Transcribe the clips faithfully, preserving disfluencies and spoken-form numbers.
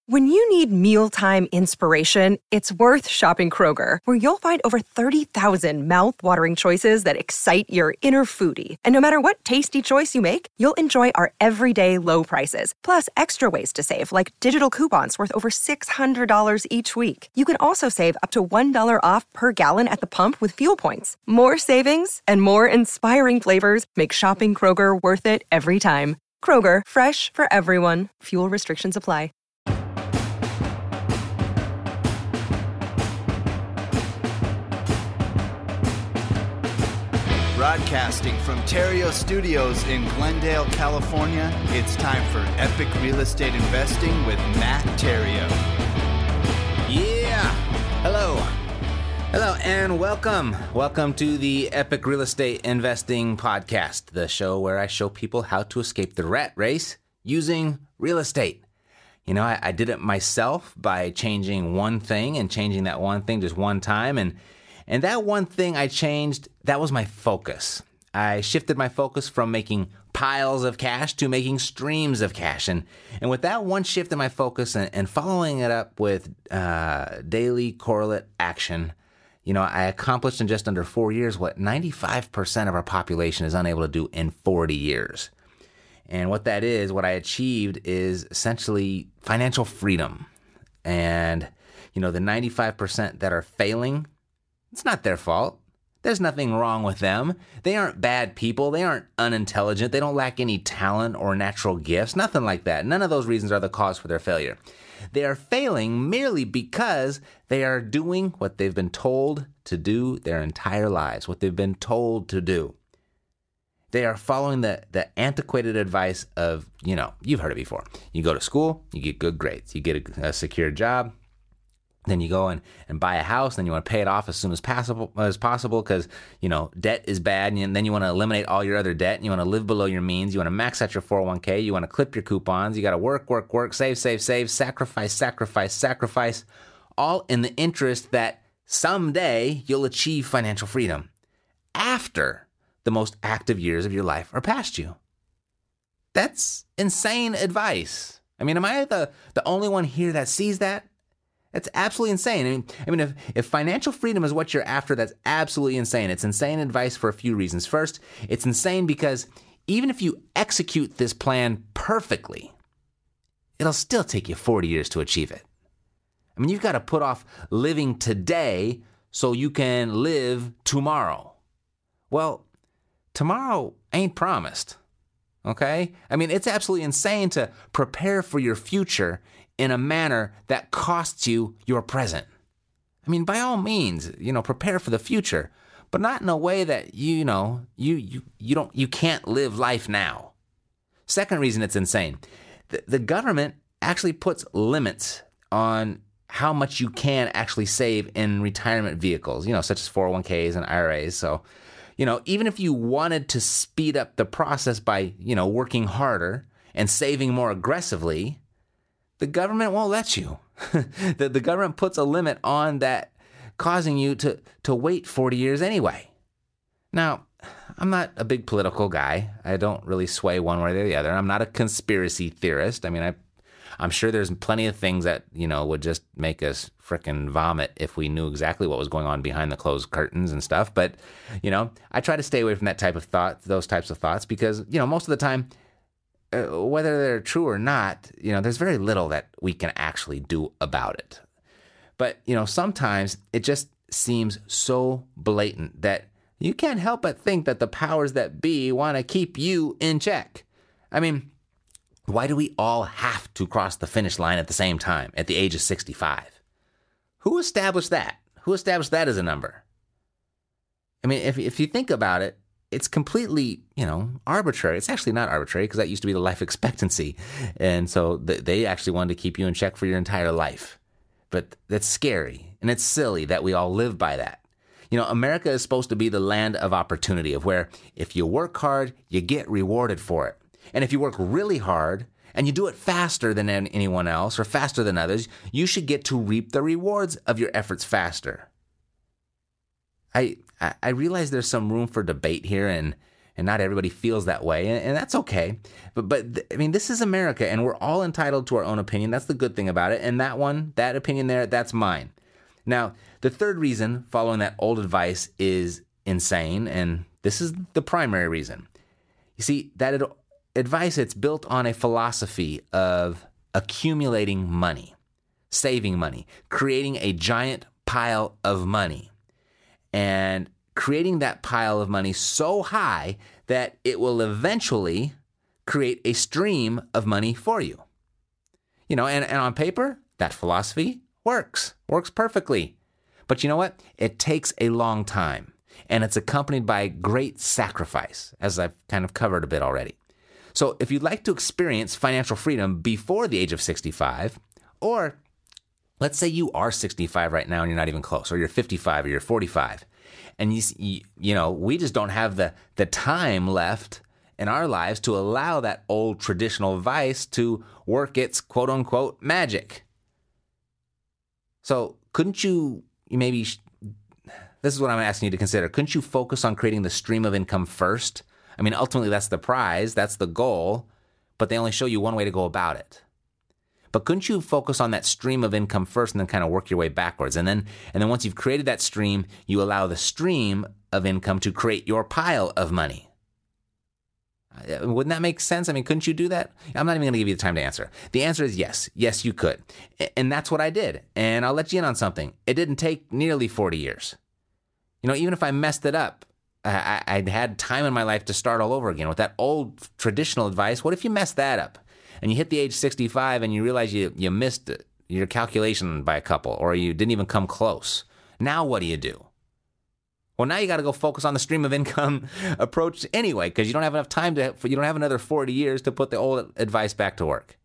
When you need mealtime inspiration, it's worth shopping Kroger, where you'll find over thirty thousand mouth-watering choices that excite your inner foodie. And no matter what tasty choice you make, you'll enjoy our everyday low prices, plus extra ways to save, like digital coupons worth over six hundred dollars each week. You can also save up to one dollar off per gallon at the pump with fuel points. More savings and more inspiring flavors make shopping Kroger worth it every time. Kroger, fresh for everyone. Fuel restrictions apply. Broadcasting from Terrio Studios in Glendale, California, it's time for Epic Real Estate Investing with Matt Terrio. Yeah! Hello. Hello and welcome. Welcome to the Epic Real Estate Investing Podcast, the show where I show people how to escape the rat race using real estate. You know, I, I did it myself by changing one thing and changing that one thing just one time. And And that one thing I changed, that was my focus. I shifted my focus from making piles of cash to making streams of cash. And, and with that one shift in my focus and, and following it up with uh, daily correlate action, you know, I accomplished in just under four years what ninety-five percent of our population is unable to do in forty years. And what that is, what I achieved is essentially financial freedom. And, you know, the ninety-five percent that are failing, it's not their fault. There's nothing wrong with them. They aren't bad people. They aren't unintelligent. They don't lack any talent or natural gifts. Nothing like that. None of those reasons are the cause for their failure. They are failing merely because they are doing what they've been told to do their entire lives, what they've been told to do. They are following the, the antiquated advice of, you know, you've heard it before. You go to school, you get good grades, you get a, a secure job. Then you go and, and buy a house, then you want to pay it off as soon as possible as possible because, you know, debt is bad, and then you want to eliminate all your other debt, and you want to live below your means, you want to max out your four oh one k, you want to clip your coupons, you got to work, work, work, save, save, save, sacrifice, sacrifice, sacrifice, all in the interest that someday you'll achieve financial freedom after the most active years of your life are past you. That's insane advice. I mean, am I the, the only one here that sees that? That's absolutely insane. I mean, I mean, if, if financial freedom is what you're after, that's absolutely insane. It's insane advice for a few reasons. First, it's insane because even if you execute this plan perfectly, it'll still take you forty years to achieve it. I mean, you've got to put off living today so you can live tomorrow. Well, tomorrow ain't promised, okay? I mean, it's absolutely insane to prepare for your future in a manner that costs you your present. I mean, by all means, you know, prepare for the future, but not in a way that, you know, you you you don't you can't live life now. Second reason it's insane. The, the government actually puts limits on how much you can actually save in retirement vehicles, you know, such as four oh one k's and I R As. So, you know, even if you wanted to speed up the process by, you know, working harder and saving more aggressively, the government won't let you. the, the government puts a limit on that, causing you to, to wait forty years anyway. Now, I'm not a big political guy. I don't really sway one way or the other. I'm not a conspiracy theorist. I mean, I, I'm sure there's plenty of things that, you know, would just make us frickin' vomit if we knew exactly what was going on behind the closed curtains and stuff. But, you know, I try to stay away from that type of thought, those types of thoughts, because, you know, most of the time, Uh, whether they're true or not, you know, there's very little that we can actually do about it. But, you know, sometimes it just seems so blatant that you can't help but think that the powers that be want to keep you in check. I mean, why do we all have to cross the finish line at the same time at the age of sixty-five? Who established that? Who established that as a number? I mean, if if you think about it, it's completely, you know, arbitrary. It's actually not arbitrary because that used to be the life expectancy. And so th- they actually wanted to keep you in check for your entire life. But that's scary and it's silly that we all live by that. You know, America is supposed to be the land of opportunity, of where if you work hard, you get rewarded for it. And if you work really hard and you do it faster than anyone else or faster than others, you should get to reap the rewards of your efforts faster. I I realize there's some room for debate here, and And not everybody feels that way, and, and that's okay. But, but th- I mean, this is America, and we're all entitled to our own opinion. That's the good thing about it. And that one, that opinion there, that's mine. Now, the third reason following that old advice is insane, and this is the primary reason. You see, that ad- advice, it's built on a philosophy of accumulating money, saving money, creating a giant pile of money, and creating that pile of money so high that it will eventually create a stream of money for you. You know, and, and on paper, that philosophy works, works perfectly. But you know what? It takes a long time, and it's accompanied by great sacrifice, as I've kind of covered a bit already. So if you'd like to experience financial freedom before the age of sixty-five, or let's say you are sixty-five right now and you're not even close, or you're fifty-five or you're forty-five, and you, you, you know, we just don't have the, the time left in our lives to allow that old traditional advice to work its quote unquote magic. So couldn't you, you maybe, this is what I'm asking you to consider. Couldn't you focus on creating the stream of income first? I mean, ultimately that's the prize, that's the goal, but they only show you one way to go about it. But couldn't you focus on that stream of income first and then kind of work your way backwards? And then and then once you've created that stream, you allow the stream of income to create your pile of money. Wouldn't that make sense? I mean, couldn't you do that? I'm not even going to give you the time to answer. The answer is yes. Yes, you could. And that's what I did. And I'll let you in on something. It didn't take nearly forty years. You know, even if I messed it up, I, I'd had time in my life to start all over again with that old traditional advice. What if you messed that up? And you hit the age sixty-five and you realize you, you missed your calculation by a couple, or you didn't even come close. Now what do you do? Well, now you got to go focus on the stream of income approach anyway, because you don't have enough time to, you don't have another forty years to put the old advice back to work.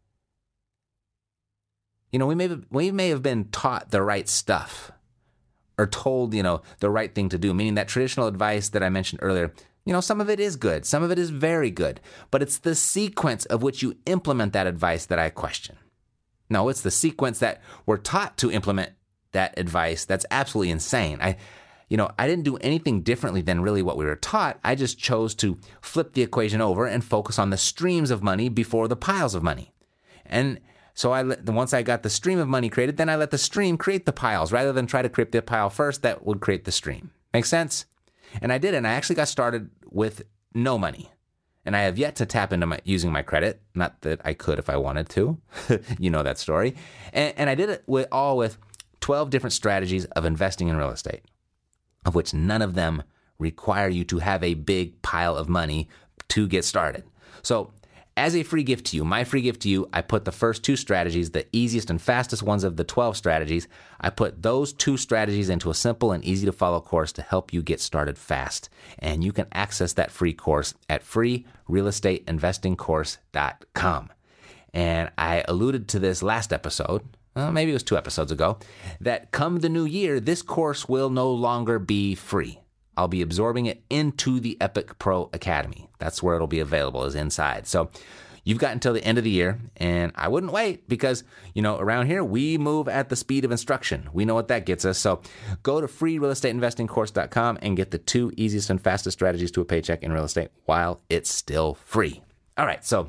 You know, we may have, we may have been taught the right stuff, or told, you know, the right thing to do, meaning that traditional advice that I mentioned earlier, you know, some of it is good. Some of it is very good. But it's the sequence of which you implement that advice that I question. No, it's the sequence that we're taught to implement that advice that's absolutely insane. I, you know, I didn't do anything differently than really what we were taught. I just chose to flip the equation over and focus on the streams of money before the piles of money. And so I let, once I got the stream of money created, then I let the stream create the piles rather than try to create the pile first that would create the stream. Make sense? And I did, and I actually got started with no money. And I have yet to tap into my, using my credit. Not that I could if I wanted to. You know that story. And, and I did it with, all with twelve different strategies of investing in real estate, of which none of them require you to have a big pile of money to get started. So as a free gift to you, my free gift to you, I put the first two strategies, the easiest and fastest ones of the twelve strategies, I put those two strategies into a simple and easy to follow course to help you get started fast. And you can access that free course at free real estate investing course dot com. And I alluded to this last episode, well, maybe it was two episodes ago, that come the new year, this course will no longer be free. I'll be absorbing it into the Epic Pro Academy. That's where it'll be available, is inside. So you've got until the end of the year, and I wouldn't wait because, you know, around here, we move at the speed of instruction. We know what that gets us. So go to free real estate investing course dot com and get the two easiest and fastest strategies to a paycheck in real estate while it's still free. All right, so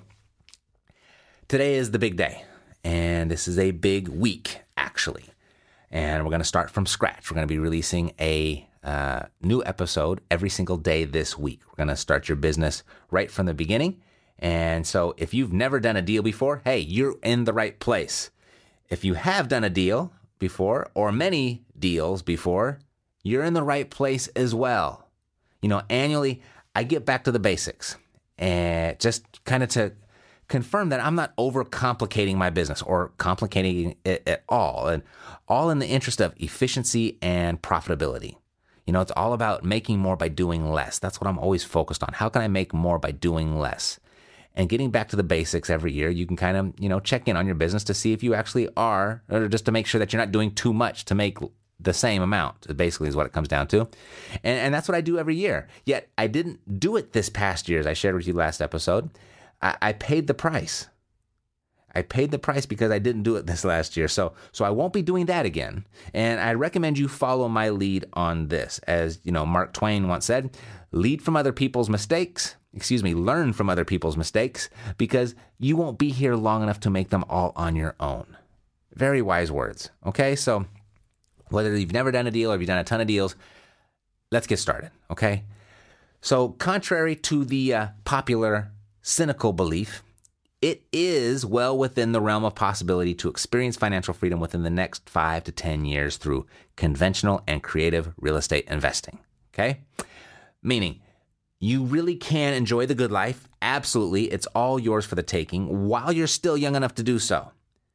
today is the big day, and this is a big week, actually. And we're going to start from scratch. We're going to be releasing a uh, new episode every single day this week. We're going to start your business right from the beginning. And so if you've never done a deal before, hey, you're in the right place. If you have done a deal before, or many deals before, you're in the right place as well. You know, annually, I get back to the basics, and just kind of to confirm that I'm not overcomplicating my business or complicating it at all, and all in the interest of efficiency and profitability. You know, it's all about making more by doing less. That's what I'm always focused on. How can I make more by doing less? And getting back to the basics every year, you can kind of, you know, check in on your business to see if you actually are, or just to make sure that you're not doing too much to make the same amount, basically is what it comes down to. And, and that's what I do every year. Yet I didn't do it this past year, as I shared with you last episode. I, I paid the price. I paid the price because I didn't do it this last year. So so I won't be doing that again. And I recommend you follow my lead on this. As, you know, Mark Twain once said, lead from other people's mistakes. Excuse me, learn from other people's mistakes, because you won't be here long enough to make them all on your own. Very wise words. Okay, so whether you've never done a deal or you've done a ton of deals, let's get started, okay? So contrary to the uh, popular cynical belief, it is well within the realm of possibility to experience financial freedom within the next five to ten years through conventional and creative real estate investing, okay? Meaning, you really can enjoy the good life. Absolutely, it's all yours for the taking while you're still young enough to do so.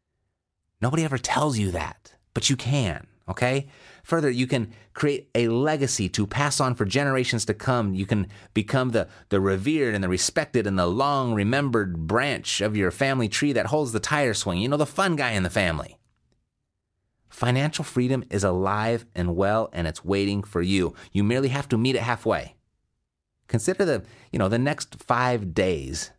Nobody ever tells you that, but you can, okay? Further, you can create a legacy to pass on for generations to come. You can become the, the revered and the respected and the long-remembered branch of your family tree that holds the tire swing. You know, the fun guy in the family. Financial freedom is alive and well, and it's waiting for you. You merely have to meet it halfway. Consider the, you know, the next five days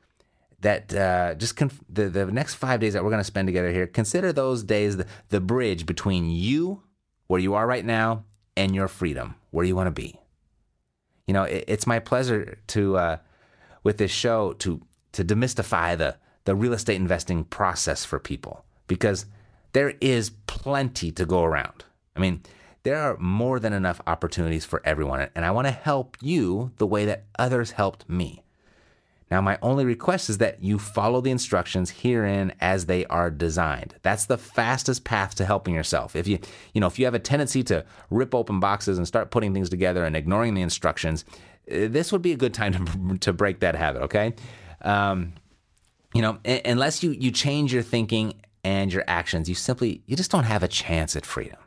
that uh, just conf- the, the next five days that we're going to spend together here. Consider those days the, the bridge between you, where you are right now, and your freedom, where you want to be. You know, it, it's my pleasure to, uh, with this show, to to demystify the the real estate investing process for people, because there is plenty to go around. I mean, there are more than enough opportunities for everyone, and I want to help you the way that others helped me. Now, my only request is that you follow the instructions herein as they are designed. That's the fastest path to helping yourself. If you, you know, if you have a tendency to rip open boxes and start putting things together and ignoring the instructions, this would be a good time to to break that habit. Okay, um, you know, unless you you change your thinking and your actions, you simply you just don't have a chance at freedom.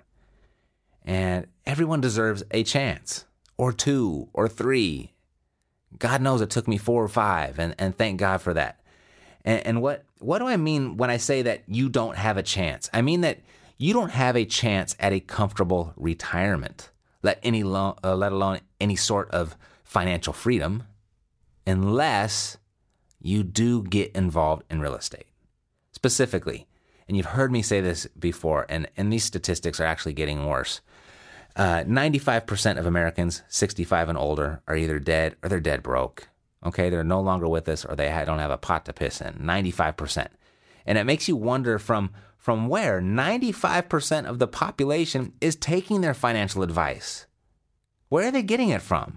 And everyone deserves a chance, or two, or three. God knows it took me four or five, and, and thank God for that. And, and what what do I mean when I say that you don't have a chance? I mean that you don't have a chance at a comfortable retirement, let any lo- uh, let alone any sort of financial freedom, unless you do get involved in real estate. Specifically, and you've heard me say this before, and, and these statistics are actually getting worse. Uh, ninety-five percent of Americans sixty-five and older are either dead or they're dead broke. Okay, they're no longer with us, or they don't have a pot to piss in. ninety-five percent. And it makes you wonder from, from where ninety-five percent of the population is taking their financial advice. Where are they getting it from?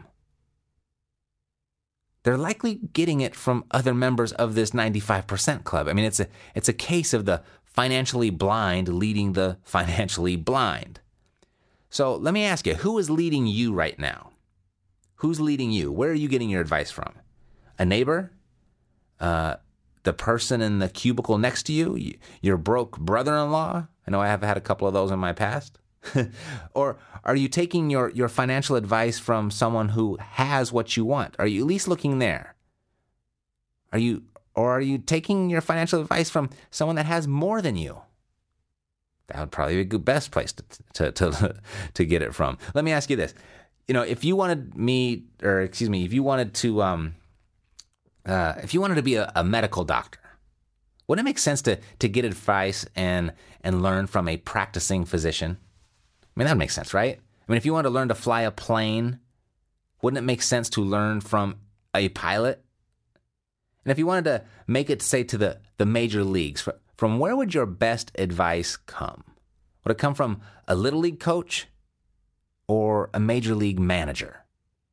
They're likely getting it from other members of this ninety-five percent club. I mean, it's a it's a case of the financially blind leading the financially blind. So let me ask you, who is leading you right now? Who's leading you? Where are you getting your advice from? A neighbor? Uh, the person in the cubicle next to you? Your broke brother-in-law? I know I have had a couple of those in my past. Or are you taking your, your financial advice from someone who has what you want? Are you at least looking there? Are you, or are you taking your financial advice from someone that has more than you? That would probably be the best place to, to to to get it from. Let me ask you this: you know, if you wanted me, or excuse me, if you wanted to, um, uh, if you wanted to be a, a medical doctor, wouldn't it make sense to to get advice and and learn from a practicing physician? I mean, that would make sense, right? I mean, if you wanted to learn to fly a plane, wouldn't it make sense to learn from a pilot? And if you wanted to make it, say, to the the major leagues, from where would your best advice come? Would it come from a little league coach or a major league manager?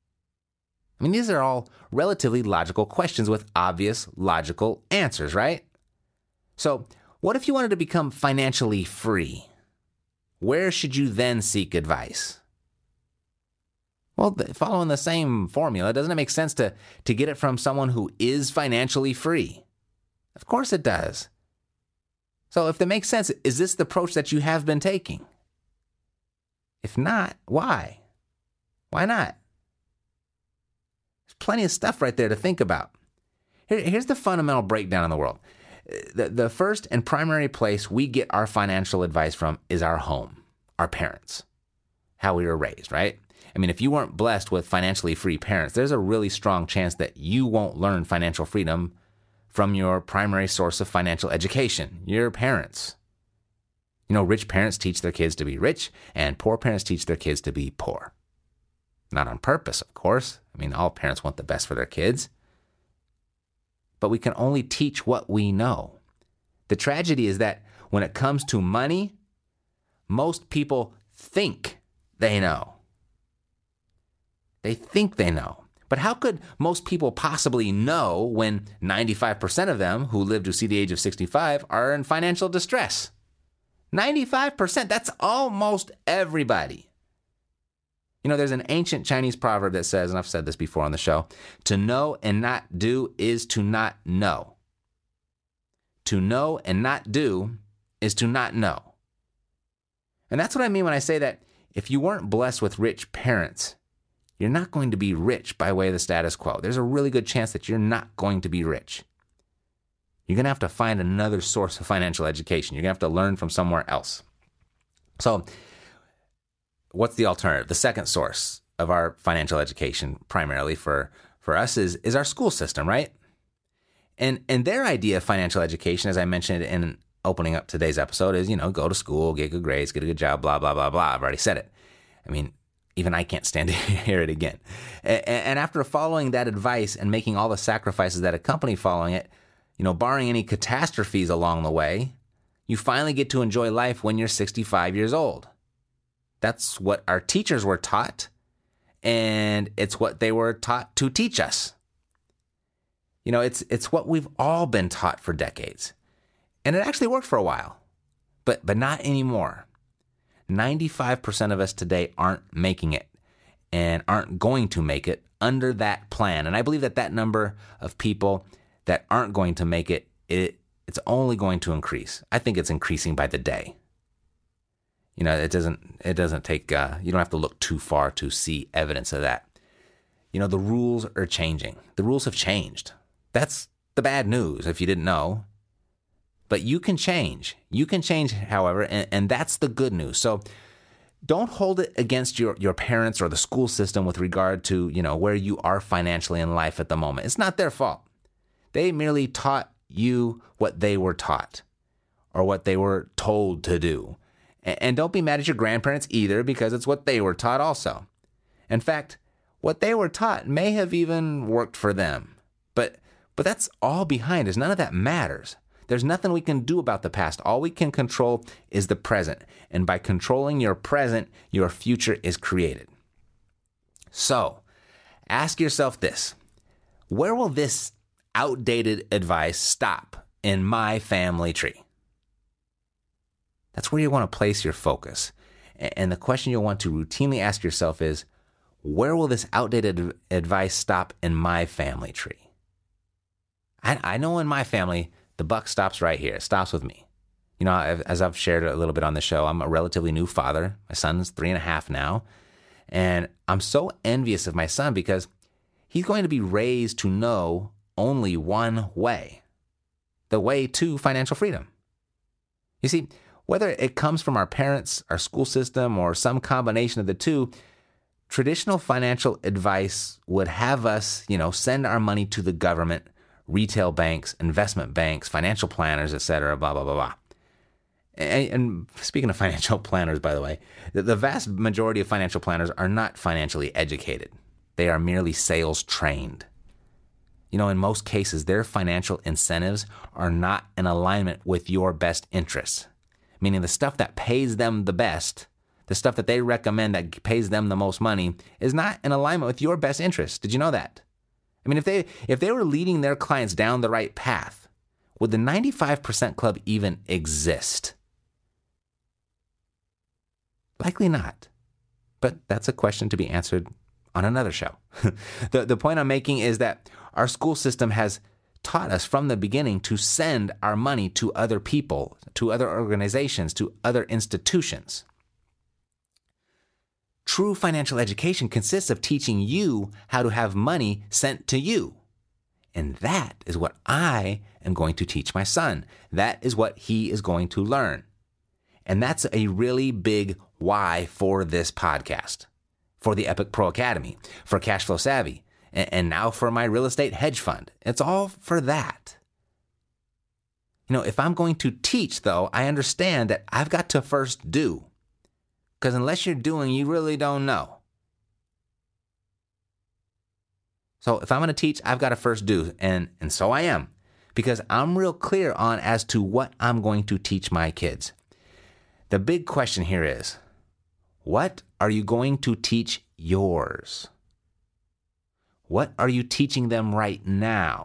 I mean, these are all relatively logical questions with obvious logical answers, right? So, what if you wanted to become financially free? Where should you then seek advice? Well, following the same formula, doesn't it make sense to, to get it from someone who is financially free? Of course it does. So if that makes sense, is this the approach that you have been taking? If not, why? Why not? There's plenty of stuff right there to think about. Here, here's the fundamental breakdown in the world. The, the first and primary place we get our financial advice from is our home, our parents, how we were raised, right? I mean, if you weren't blessed with financially free parents, there's a really strong chance that you won't learn financial freedom from your primary source of financial education, your parents. You know, rich parents teach their kids to be rich, and poor parents teach their kids to be poor. Not on purpose, of course. I mean, all parents want the best for their kids. But we can only teach what we know. The tragedy is that when it comes to money, most people think they know. They think they know. But how could most people possibly know when ninety-five percent of them who live to see the age of sixty-five are in financial distress? ninety-five percent, that's almost everybody. You know, there's an ancient Chinese proverb that says, and I've said this before on the show, to know and not do is to not know. To know and not do is to not know. And that's what I mean when I say that if you weren't blessed with rich parents, you're not going to be rich by way of the status quo. There's a really good chance that you're not going to be rich. You're going to have to find another source of financial education. You're going to have to learn from somewhere else. So what's the alternative? The second source of our financial education primarily for, for us is, is our school system, right? And and their idea of financial education, as I mentioned in opening up today's episode, is, you know, go to school, get good grades, get a good job, blah, blah, blah, blah. I've already said it. I mean, even I can't stand to hear it again. And, and after following that advice and making all the sacrifices that accompany following it, you know, barring any catastrophes along the way, you finally get to enjoy life when you're sixty-five years old. That's what our teachers were taught, and it's what they were taught to teach us. You know, it's it's what we've all been taught for decades. And it actually worked for a while, but but not anymore. ninety-five percent of us today aren't making it and aren't going to make it under that plan. And I believe that that number of people that aren't going to make it, it it's only going to increase. I think it's increasing by the day. You know, it doesn't it doesn't take, uh, you don't have to look too far to see evidence of that. You know, the rules are changing. The rules have changed. That's the bad news if you didn't know. But you can change. You can change, however, and, and that's the good news. So don't hold it against your, your parents or the school system with regard to, you know, where you are financially in life at the moment. It's not their fault. They merely taught you what they were taught or what they were told to do. And, and don't be mad at your grandparents either, because it's what they were taught also. In fact, what they were taught may have even worked for them. But but that's all behind us. None of that matters. There's nothing we can do about the past. All we can control is the present. And by controlling your present, your future is created. So, ask yourself this. Where will this outdated advice stop in my family tree? That's where you want to place your focus. And the question you'll want to routinely ask yourself is, where will this outdated advice stop in my family tree? I, I know in my family, the buck stops right here. It stops with me. You know, as I've shared a little bit on the show, I'm a relatively new father. My son's three and a half now. And I'm so envious of my son because he's going to be raised to know only one way, the way to financial freedom. You see, whether it comes from our parents, our school system, or some combination of the two, traditional financial advice would have us, you know, send our money to the government, retail banks, investment banks, financial planners, et cetera, blah, blah, blah, blah. And, and speaking of financial planners, by the way, the, the vast majority of financial planners are not financially educated. They are merely sales trained. You know, in most cases, their financial incentives are not in alignment with your best interests, meaning the stuff that pays them the best, the stuff that they recommend that pays them the most money, is not in alignment with your best interests. Did you know that? I mean, if they if they were leading their clients down the right path, would the ninety-five percent club even exist? Likely not. But that's a question to be answered on another show. the, the point I'm making is that our school system has taught us from the beginning to send our money to other people, to other organizations, to other institutions. True financial education consists of teaching you how to have money sent to you. And that is what I am going to teach my son. That is what he is going to learn. And that's a really big why for this podcast, for the Epic Pro Academy, for Cashflow Savvy, and now for my real estate hedge fund. It's all for that. You know, if I'm going to teach, though, I understand that I've got to first do. Because unless you're doing, you really don't know. So if I'm going to teach, I've got to first do. And, and so I am. Because I'm real clear on as to what I'm going to teach my kids. The big question here is, what are you going to teach yours? What are you teaching them right now?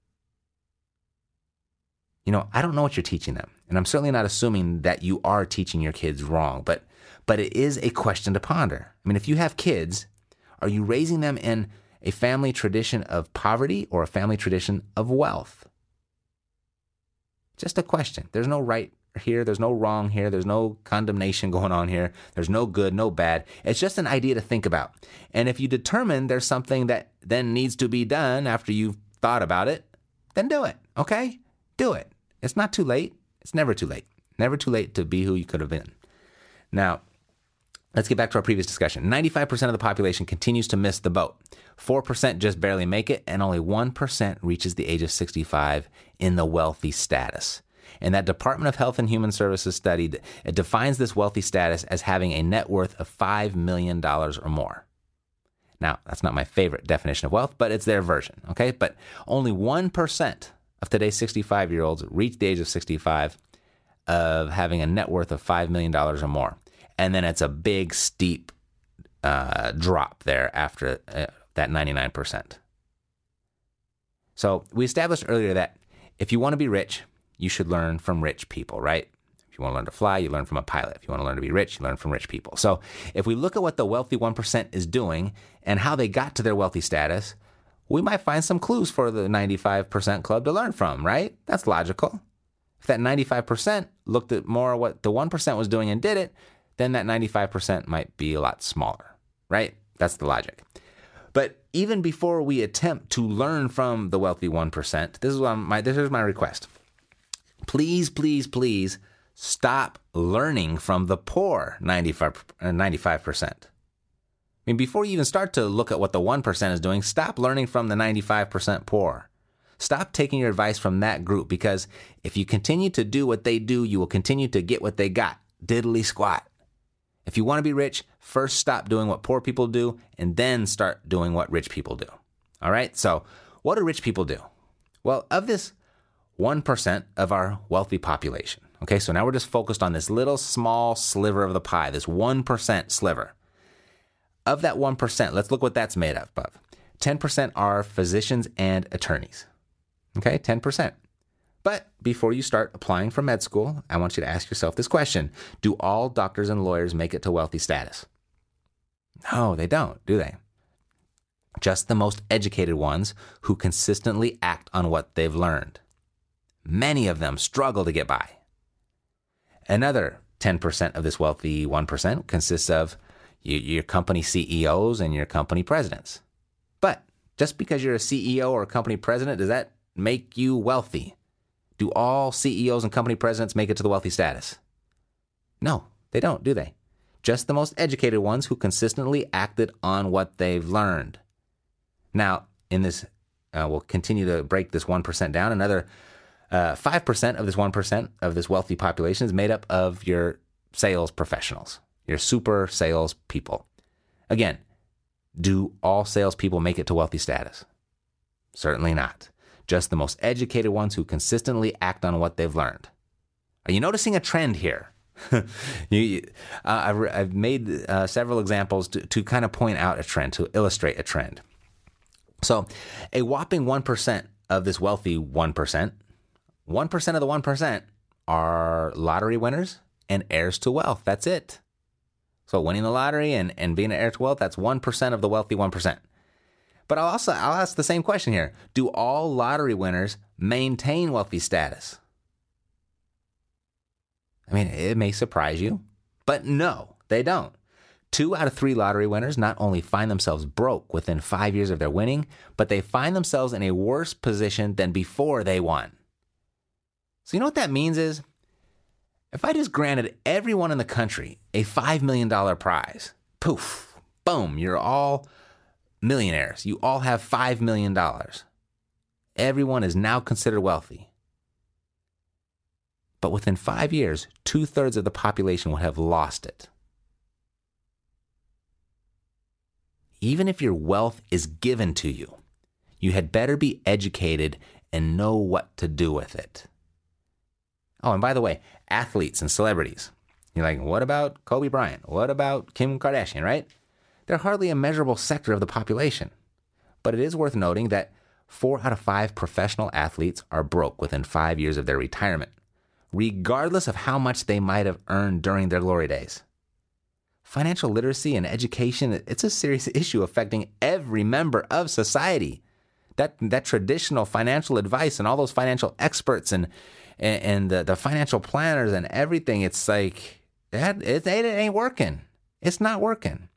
You know, I don't know what you're teaching them. And I'm certainly not assuming that you are teaching your kids wrong. But, but it is a question to ponder. I mean, if you have kids, are you raising them in a family tradition of poverty or a family tradition of wealth? Just a question. There's no right here. There's no wrong here. There's no condemnation going on here. There's no good, no bad. It's just an idea to think about. And if you determine there's something that then needs to be done after you've thought about it, then do it, okay? Do it. It's not too late. It's never too late. Never too late to be who you could have been. Now, let's get back to our previous discussion. ninety-five percent of the population continues to miss the boat. four percent just barely make it, and only one percent reaches the age of sixty-five in the wealthy status. And that Department of Health and Human Services study, it defines this wealthy status as having a net worth of five million dollars or more. Now, that's not my favorite definition of wealth, but it's their version, okay? But only one percent of today's sixty-five-year-olds reach the age of sixty-five of having a net worth of five million dollars or more. And then it's a big, steep uh, drop there after uh, that ninety-nine percent. So we established earlier that if you want to be rich, you should learn from rich people, right? If you want to learn to fly, you learn from a pilot. If you want to learn to be rich, you learn from rich people. So if we look at what the wealthy one percent is doing and how they got to their wealthy status, we might find some clues for the ninety-five percent club to learn from, right? That's logical. If that ninety-five percent looked at more what the one percent was doing and did it, then that ninety-five percent might be a lot smaller, right? That's the logic. But even before we attempt to learn from the wealthy one percent, this is what my this is my request. Please, please, please stop learning from the poor ninety-five percent. I mean, before you even start to look at what the one percent is doing, stop learning from the ninety-five percent poor. Stop taking your advice from that group, because if you continue to do what they do, you will continue to get what they got. Diddly squat. If you want to be rich, first stop doing what poor people do and then start doing what rich people do. All right? So what do rich people do? Well, of this one percent of our wealthy population, okay, so now we're just focused on this little small sliver of the pie, this one percent sliver. Of that one percent, let's look what that's made up of. ten percent are physicians and attorneys. Okay, ten percent. But before you start applying for med school, I want you to ask yourself this question. Do all doctors and lawyers make it to wealthy status? No, they don't, do they? Just the most educated ones who consistently act on what they've learned. Many of them struggle to get by. Another ten percent of this wealthy one percent consists of your company C E Os and your company presidents. But just because you're a C E O or a company president, does that make you wealthy? Do all C E Os and company presidents make it to the wealthy status? No, they don't, do they? Just the most educated ones who consistently acted on what they've learned. Now, in this, uh, we'll continue to break this one percent down. Another uh, five percent of this one percent of this wealthy population is made up of your sales professionals, your super sales people. Again, do all salespeople make it to wealthy status? Certainly not. Just the most educated ones who consistently act on what they've learned. Are you noticing a trend here? you, uh, I've, I've made uh, several examples to, to kind of point out a trend, to illustrate a trend. So a whopping one percent of this wealthy one percent, one percent of the one percent are lottery winners and heirs to wealth. That's it. So winning the lottery and, and being an heir to wealth, that's one percent of the wealthy one percent. But I'll also I'll ask the same question here. Do all lottery winners maintain wealthy status? I mean, it may surprise you, but no, they don't. Two out of three lottery winners not only find themselves broke within five years of their winning, but they find themselves in a worse position than before they won. So you know what that means is, if I just granted everyone in the country a five million dollars prize, poof, boom, you're all millionaires. You all have five million dollars. Everyone is now considered wealthy. But within five years, two-thirds of the population would have lost it. Even if your wealth is given to you, you had better be educated and know what to do with it. Oh, and by the way, athletes and celebrities. You're like, what about Kobe Bryant? What about Kim Kardashian, right? They're hardly a measurable sector of the population. But it is worth noting that four out of five professional athletes are broke within five years of their retirement, regardless of how much they might have earned during their glory days. Financial literacy and education, it's a serious issue affecting every member of society. That that traditional financial advice and all those financial experts and and, and the, the financial planners and everything, it's like, that it, it ain't working. It's not working.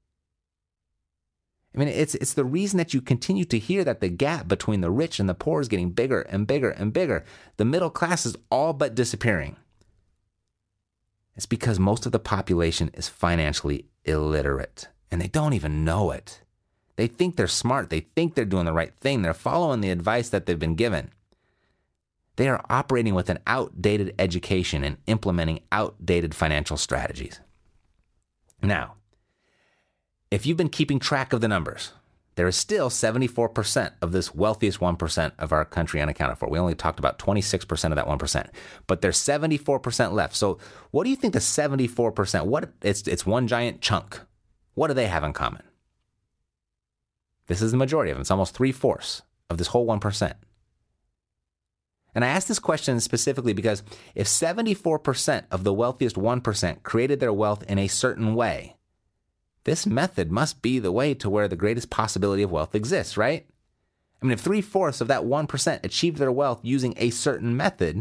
I mean, it's it's the reason that you continue to hear that the gap between the rich and the poor is getting bigger and bigger and bigger. The middle class is all but disappearing. It's because most of the population is financially illiterate, and they don't even know it. They think they're smart. They think they're doing the right thing. They're following the advice that they've been given. They are operating with an outdated education and implementing outdated financial strategies. Now, if you've been keeping track of the numbers, there is still seventy-four percent of this wealthiest one percent of our country unaccounted for. We only talked about twenty-six percent of that one percent, but there's seventy-four percent left. So what do you think the seventy-four percent, what it's it's one giant chunk. What do they have in common? This is the majority of them. It's almost three-fourths of this whole one percent. And I ask this question specifically because if seventy-four percent of the wealthiest one percent created their wealth in a certain way, this method must be the way to where the greatest possibility of wealth exists, right? I mean, if three-fourths of that one percent achieved their wealth using a certain method,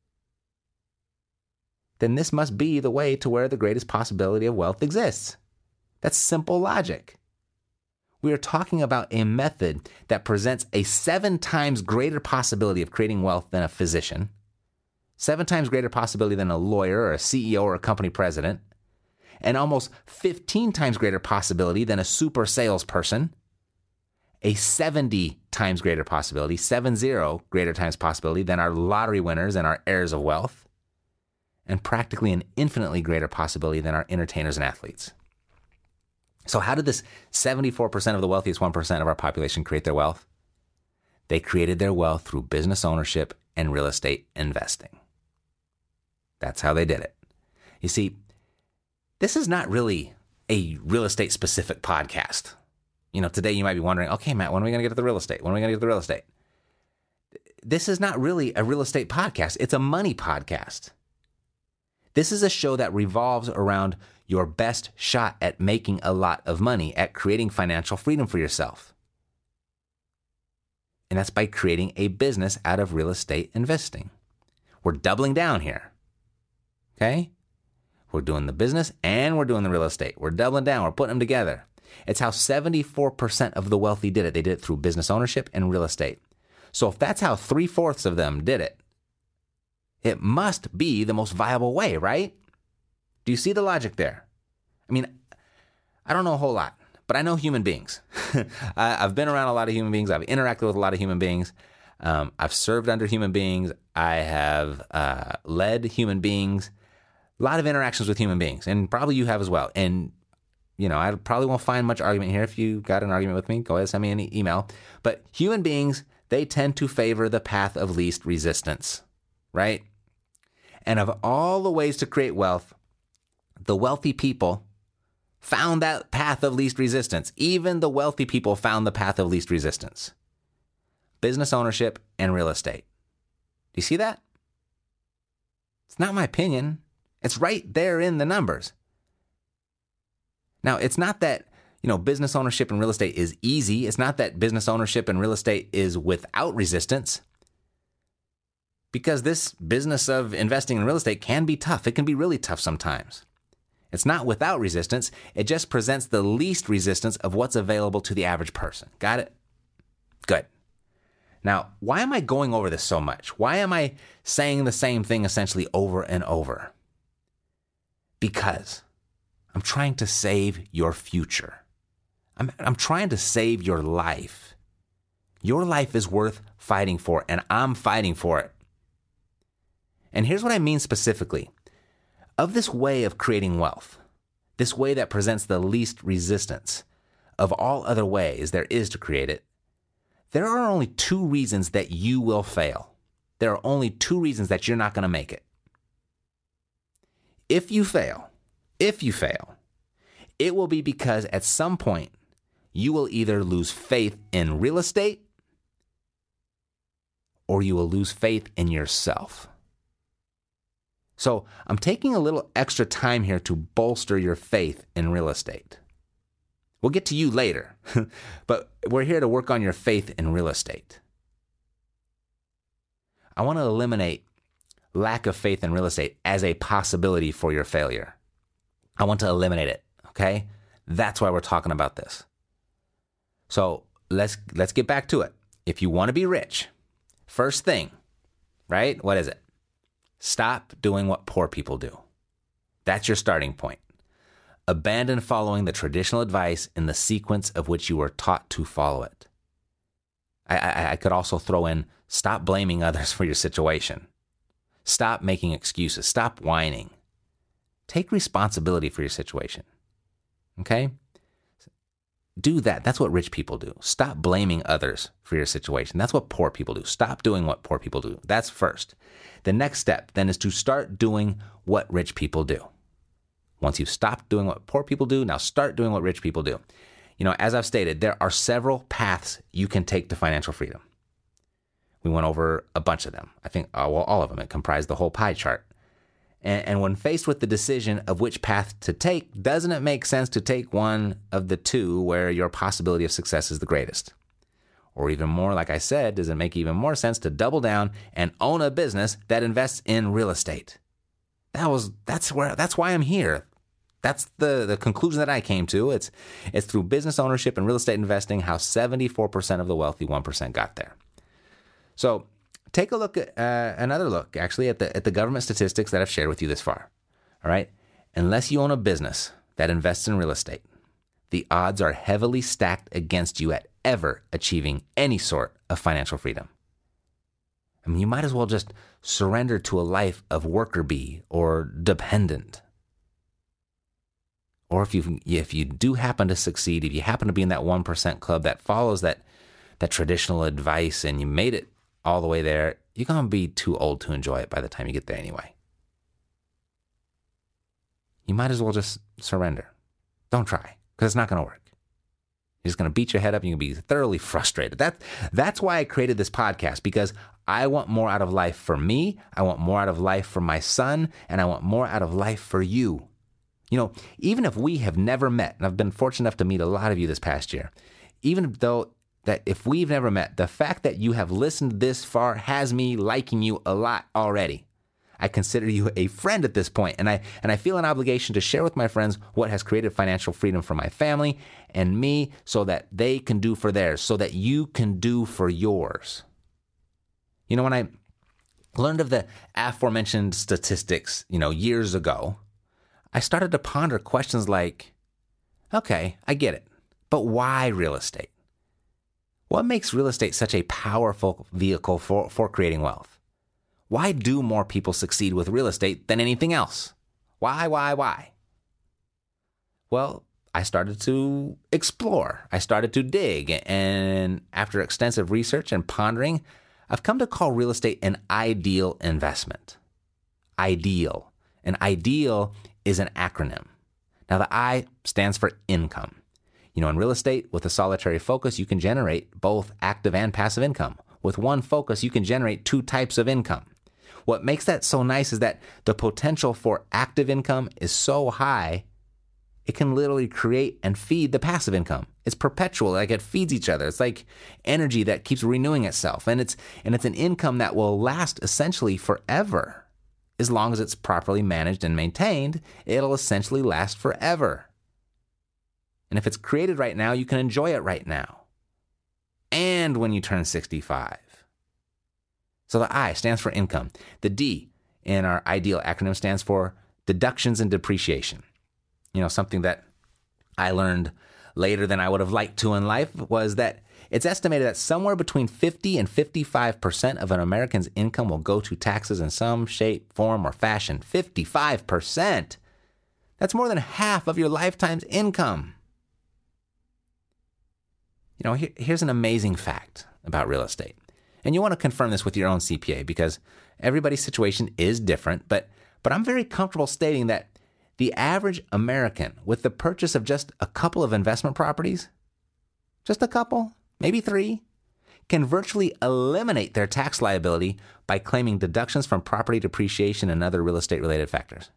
then this must be the way to where the greatest possibility of wealth exists. That's simple logic. We are talking about a method that presents a seven times greater possibility of creating wealth than a physician, seven times greater possibility than a lawyer or a C E O or a company president, and almost fifteen times greater possibility than a super salesperson, a seventy times greater possibility, seven zero greater times possibility than our lottery winners and our heirs of wealth, and practically an infinitely greater possibility than our entertainers and athletes. So how did this seventy-four percent of the wealthiest one percent of our population create their wealth? They created their wealth through business ownership and real estate investing. That's how they did it. You see, this is not really a real estate specific podcast. You know, today you might be wondering, okay, Matt, when are we going to get to the real estate? When are we going to get to the real estate? This is not really a real estate podcast. It's a money podcast. This is a show that revolves around your best shot at making a lot of money, at creating financial freedom for yourself. And that's by creating a business out of real estate investing. We're doubling down here. Okay? We're doing the business and we're doing the real estate. We're doubling down. We're putting them together. It's how seventy-four percent of the wealthy did it. They did it through business ownership and real estate. So if that's how three-fourths of them did it, it must be the most viable way, right? Do you see the logic there? I mean, I don't know a whole lot, but I know human beings. I've been around a lot of human beings. I've interacted with a lot of human beings. Um, I've served under human beings. I have uh, led human beings. A lot of interactions with human beings, and probably you have as well. And, you know, I probably won't find much argument here. If you got an argument with me, go ahead, send me an e- email. But human beings, they tend to favor the path of least resistance, right? And of all the ways to create wealth, the wealthy people found that path of least resistance. Even the wealthy people found the path of least resistance. Business ownership and real estate. Do you see that? It's not my opinion. It's right there in the numbers. Now, it's not that, you know, business ownership and real estate is easy. It's not that business ownership and real estate is without resistance. Because this business of investing in real estate can be tough. It can be really tough sometimes. It's not without resistance. It just presents the least resistance of what's available to the average person. Got it? Good. Now, why am I going over this so much? Why am I saying the same thing essentially over and over? Because I'm trying to save your future. I'm, I'm trying to save your life. Your life is worth fighting for, and I'm fighting for it. And here's what I mean specifically. Of this way of creating wealth, this way that presents the least resistance of all other ways there is to create it, there are only two reasons that you will fail. There are only two reasons that you're not going to make it. If you fail, if you fail, it will be because at some point you will either lose faith in real estate or you will lose faith in yourself. So I'm taking a little extra time here to bolster your faith in real estate. We'll get to you later, but we're here to work on your faith in real estate. I want to eliminate lack of faith in real estate as a possibility for your failure. I want to eliminate it, okay? That's why we're talking about this. So let's let's get back to it. If you want to be rich, first thing, right? What is it? Stop doing what poor people do. That's your starting point. Abandon following the traditional advice in the sequence of which you were taught to follow it. I, I, I could also throw in, stop blaming others for your situation. Stop making excuses. Stop whining. Take responsibility for your situation. Okay? Do that. That's what rich people do. Stop blaming others for your situation. That's what poor people do. Stop doing what poor people do. That's first. The next step then is to start doing what rich people do. Once you've stopped doing what poor people do, now start doing what rich people do. You know, as I've stated, there are several paths you can take to financial freedom. We went over a bunch of them. I think, uh, well, all of them. It comprised the whole pie chart. And, and when faced with the decision of which path to take, doesn't it make sense to take one of the two where your possibility of success is the greatest? Or even more, like I said, does it make even more sense to double down and own a business that invests in real estate? That was that's where that's why I'm here. That's the, the conclusion that I came to. It's it's through business ownership and real estate investing how seventy-four percent of the wealthy one percent got there. So take a look at uh, another look, actually, at the at the government statistics that I've shared with you this far. All right? Unless you own a business that invests in real estate, the odds are heavily stacked against you at ever achieving any sort of financial freedom. I mean, you might as well just surrender to a life of worker bee or dependent. Or if you if you do happen to succeed, if you happen to be in that one percent club that follows that that traditional advice and you made it all the way there, you're going to be too old to enjoy it by the time you get there anyway. You might as well just surrender. Don't try, because it's not going to work. You're just going to beat your head up and you're going to be thoroughly frustrated. That, that's why I created this podcast, because I want more out of life for me, I want more out of life for my son, and I want more out of life for you. You know, even if we have never met, and I've been fortunate enough to meet a lot of you this past year, even though that if we've never met, the fact that you have listened this far has me liking you a lot already. I consider you a friend at this point, and I and I feel an obligation to share with my friends what has created financial freedom for my family and me so that they can do for theirs, so that you can do for yours. You know, when I learned of the aforementioned statistics, you know, years ago, I started to ponder questions like, okay, I get it, but why real estate? What makes real estate such a powerful vehicle for, for creating wealth? Why do more people succeed with real estate than anything else? Why, why, why? Well, I started to explore. I started to dig. And after extensive research and pondering, I've come to call real estate an ideal investment. Ideal. An ideal is an acronym. Now, the I stands for income. You know, in real estate, with a solitary focus, you can generate both active and passive income. With one focus, you can generate two types of income. What makes that so nice is that the potential for active income is so high, it can literally create and feed the passive income. It's perpetual, like it feeds each other. It's like energy that keeps renewing itself. And it's and it's an income that will last essentially forever. As long as it's properly managed and maintained, it'll essentially last forever. And if it's created right now, you can enjoy it right now. And when you turn sixty-five. So the I stands for income. The D in our ideal acronym stands for deductions and depreciation. You know, something that I learned later than I would have liked to in life was that It's estimated that somewhere between fifty and fifty-five percent of an American's income will go to taxes in some shape, form, or fashion. fifty-five percent! That's more than half of your lifetime's income. You know, here, here's an amazing fact about real estate. And you want to confirm this with your own C P A because everybody's situation is different, but, but I'm very comfortable stating that the average American, with the purchase of just a couple of investment properties, just a couple, maybe three, can virtually eliminate their tax liability by claiming deductions from property depreciation and other real estate-related factors.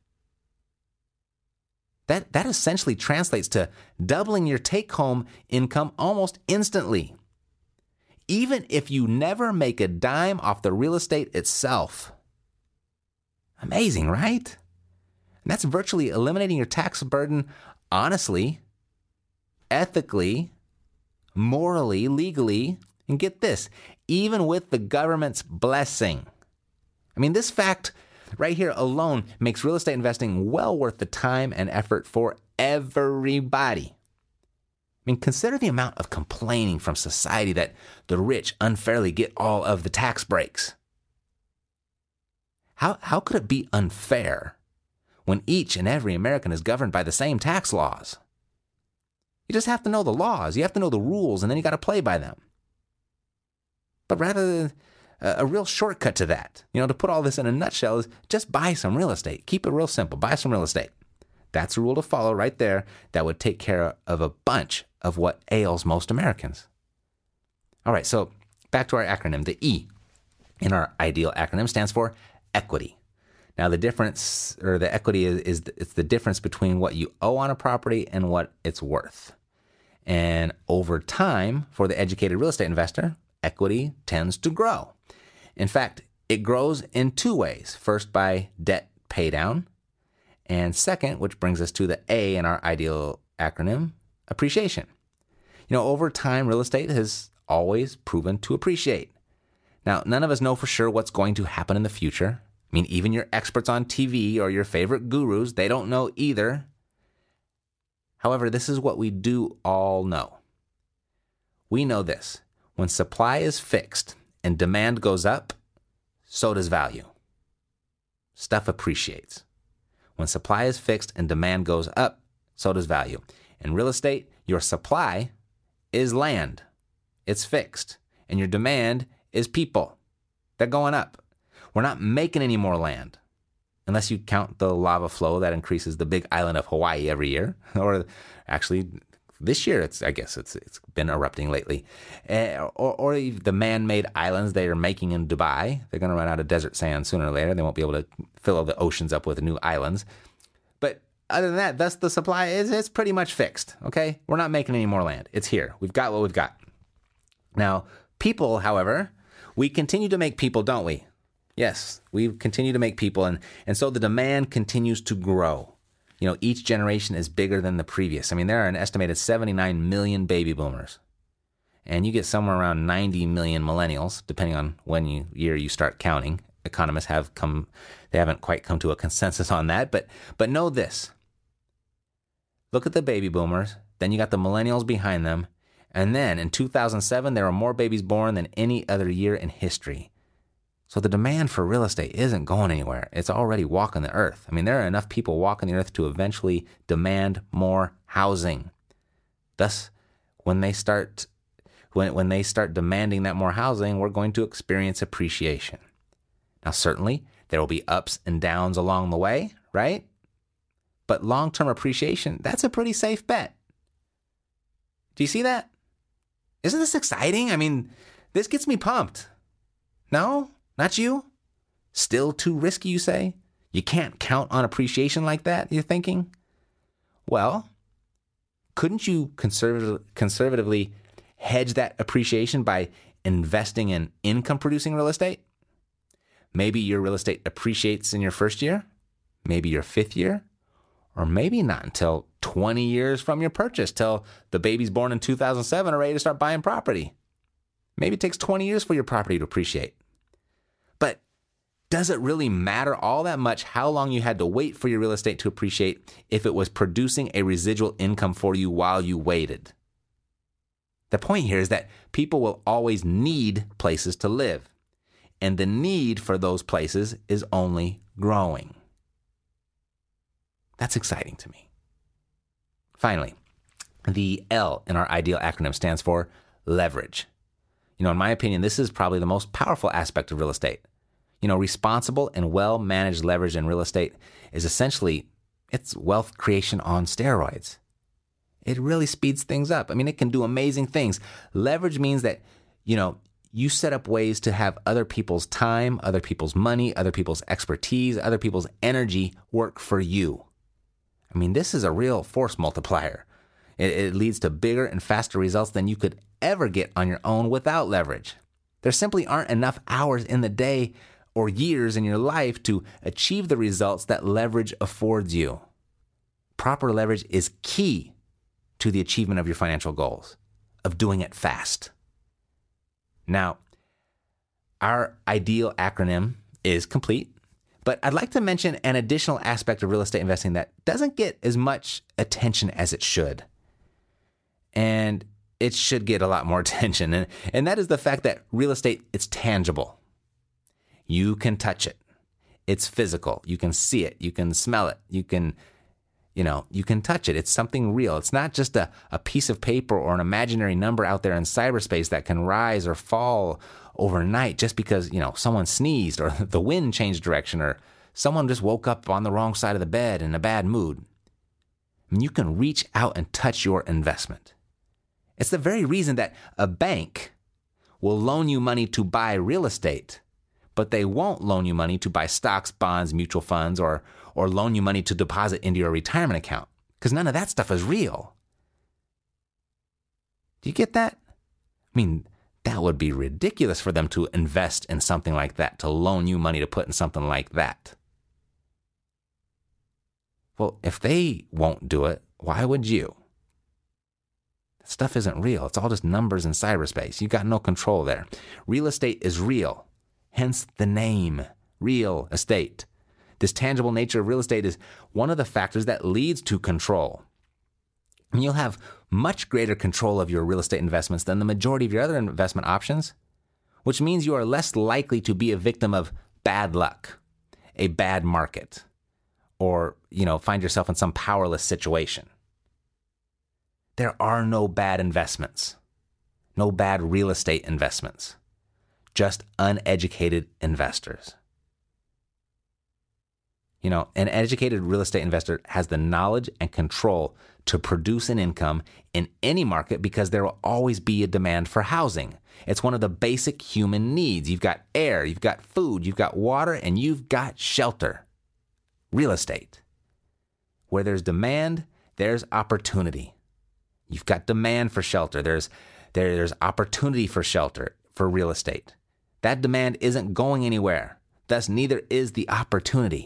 That, that essentially translates to doubling your take-home income almost instantly, even if you never make a dime off the real estate itself. Amazing, right? And that's virtually eliminating your tax burden honestly, ethically, morally, legally, and get this, even with the government's blessing. I mean, this fact right here alone makes real estate investing well worth the time and effort for everybody. I mean, consider the amount of complaining from society that the rich unfairly get all of the tax breaks. How, how could it be unfair when each and every American is governed by the same tax laws? You just have to know the laws, you have to know the rules, and then you got to play by them. But rather than a real shortcut to that, you know, to put all this in a nutshell, is just buy some real estate. Keep it real simple. Buy some real estate. That's a rule to follow right there that would take care of a bunch of what ails most Americans. All right, so back to our acronym. The E in our IDEAL acronym stands for equity. Now, the difference, or the equity, is, is it's the difference between what you owe on a property and what it's worth. And over time, for the educated real estate investor, equity tends to grow. In fact, it grows in two ways. First, by debt pay down. And second, which brings us to the A in our IDEAL acronym, appreciation. You know, over time, real estate has always proven to appreciate. Now, none of us know for sure what's going to happen in the future. I mean, even your experts on T V or your favorite gurus, they don't know either. However, this is what we do all know. We know this. When supply is fixed and demand goes up, so does value. Stuff appreciates. When supply is fixed and demand goes up, so does value. In real estate, your supply is land. It's fixed. And your demand is people. They're going up. We're not making any more land, unless you count the lava flow that increases the big island of Hawaii every year. Or actually, this year, it's I guess it's it's been erupting lately. Uh, or, or the man-made islands they are making in Dubai. They're going to run out of desert sand sooner or later. They won't be able to fill all the oceans up with new islands. But other than that, thus the supply is it's pretty much fixed, okay? We're not making any more land. It's here. We've got what we've got. Now, people, however, we continue to make people, don't we? Yes, we continue to make people, and, and so the demand continues to grow. You know, each generation is bigger than the previous. I mean, there are an estimated seventy-nine million baby boomers, and you get somewhere around ninety million millennials, depending on when you, year you start counting. Economists have come, they haven't quite come to a consensus on that, but but know this. Look at the baby boomers, then you got the millennials behind them, and then in two thousand seven, there were more babies born than any other year in history. So the demand for real estate isn't going anywhere. It's already walking the earth. I mean, there are enough people walking the earth to eventually demand more housing. Thus, when they start when when they start demanding that more housing, we're going to experience appreciation. Now, certainly, there will be ups and downs along the way, right? But long-term appreciation, that's a pretty safe bet. Do you see that? Isn't this exciting? I mean, this gets me pumped. No? Not you? Still too risky, you say? You can't count on appreciation like that, you're thinking? Well, couldn't you conservative, conservatively hedge that appreciation by investing in income-producing real estate? Maybe your real estate appreciates in your first year, maybe your fifth year, or maybe not until twenty years from your purchase, till the babies born in two thousand seven are ready to start buying property. Maybe it takes twenty years for your property to appreciate. But does it really matter all that much how long you had to wait for your real estate to appreciate if it was producing a residual income for you while you waited? The point here is that people will always need places to live, and the need for those places is only growing. That's exciting to me. Finally, the L in our IDEAL acronym stands for leverage. You know, in my opinion, this is probably the most powerful aspect of real estate. You know, responsible and well-managed leverage in real estate is essentially, it's wealth creation on steroids. It really speeds things up. I mean, it can do amazing things. Leverage means that, you know, you set up ways to have other people's time, other people's money, other people's expertise, other people's energy work for you. I mean, this is a real force multiplier. It, it leads to bigger and faster results than you could ever get on your own without leverage. There simply aren't enough hours in the day or years in your life to achieve the results that leverage affords you. Proper leverage is key to the achievement of your financial goals, of doing it fast. Now, our IDEAL acronym is complete, but I'd like to mention an additional aspect of real estate investing that doesn't get as much attention as it should. And it should get a lot more attention. And, and that is the fact that real estate, it's tangible. You can touch it. It's physical. You can see it. You can smell it. You can, you know, you can touch it. It's something real. It's not just a, a piece of paper or an imaginary number out there in cyberspace that can rise or fall overnight just because, you know, someone sneezed or the wind changed direction or someone just woke up on the wrong side of the bed in a bad mood. I mean, you can reach out and touch your investment. It's the very reason that a bank will loan you money to buy real estate, but they won't loan you money to buy stocks, bonds, mutual funds, or or loan you money to deposit into your retirement account, because none of that stuff is real. Do you get that? I mean, that would be ridiculous for them to invest in something like that, to loan you money to put in something like that. Well, if they won't do it, why would you? That stuff isn't real. It's all just numbers in cyberspace. You got no control there. Real estate is real. Hence the name, real estate. This tangible nature of real estate is one of the factors that leads to control. I mean, you'll have much greater control of your real estate investments than the majority of your other investment options, which means you are less likely to be a victim of bad luck, a bad market, or, you know, find yourself in some powerless situation. There are no bad investments, no bad real estate investments, just uneducated investors. You know, an educated real estate investor has the knowledge and control to produce an income in any market because there will always be a demand for housing. It's one of the basic human needs. You've got air, you've got food, you've got water, and you've got shelter. Real estate. Where there's demand, there's opportunity. You've got demand for shelter. There's there, there's opportunity for shelter for real estate. That demand isn't going anywhere. Thus, neither is the opportunity.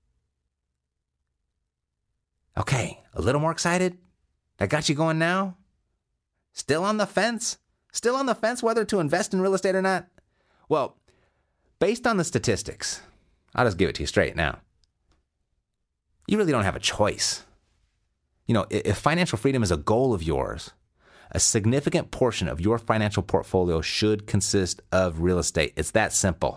Okay, a little more excited? That got you going now? Still on the fence? Still on the fence whether to invest in real estate or not? Well, based on the statistics, I'll just give it to you straight now. You really don't have a choice. You know, if financial freedom is a goal of yours, a significant portion of your financial portfolio should consist of real estate. It's that simple.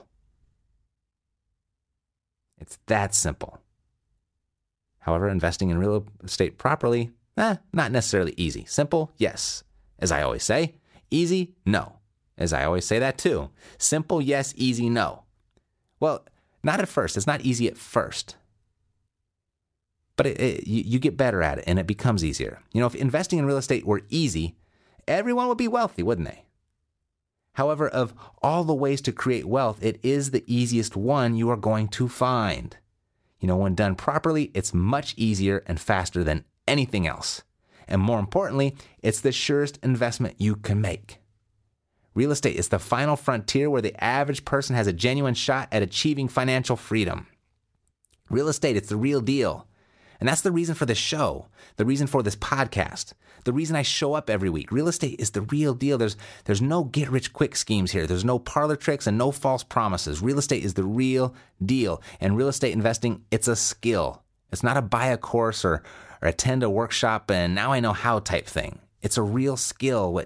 It's that simple. However, investing in real estate properly, eh, not necessarily easy. Simple, yes, as I always say. Easy, no, as I always say that too. Simple, yes. Easy, no. Well, not at first. It's not easy at first. But it, it, you, you get better at it, and it becomes easier. You know, if investing in real estate were easy, everyone would be wealthy, wouldn't they? However, of all the ways to create wealth, it is the easiest one you are going to find. You know, when done properly, it's much easier and faster than anything else. And more importantly, it's the surest investment you can make. Real estate is the final frontier where the average person has a genuine shot at achieving financial freedom. Real estate, it's the real deal. And that's the reason for this show, the reason for this podcast, the reason I show up every week. Real estate is the real deal. There's there's no get-rich-quick schemes here. There's no parlor tricks and no false promises. Real estate is the real deal. And real estate investing, it's a skill. It's not a buy a course or, or attend a workshop and now I know how type thing. It's a real skill which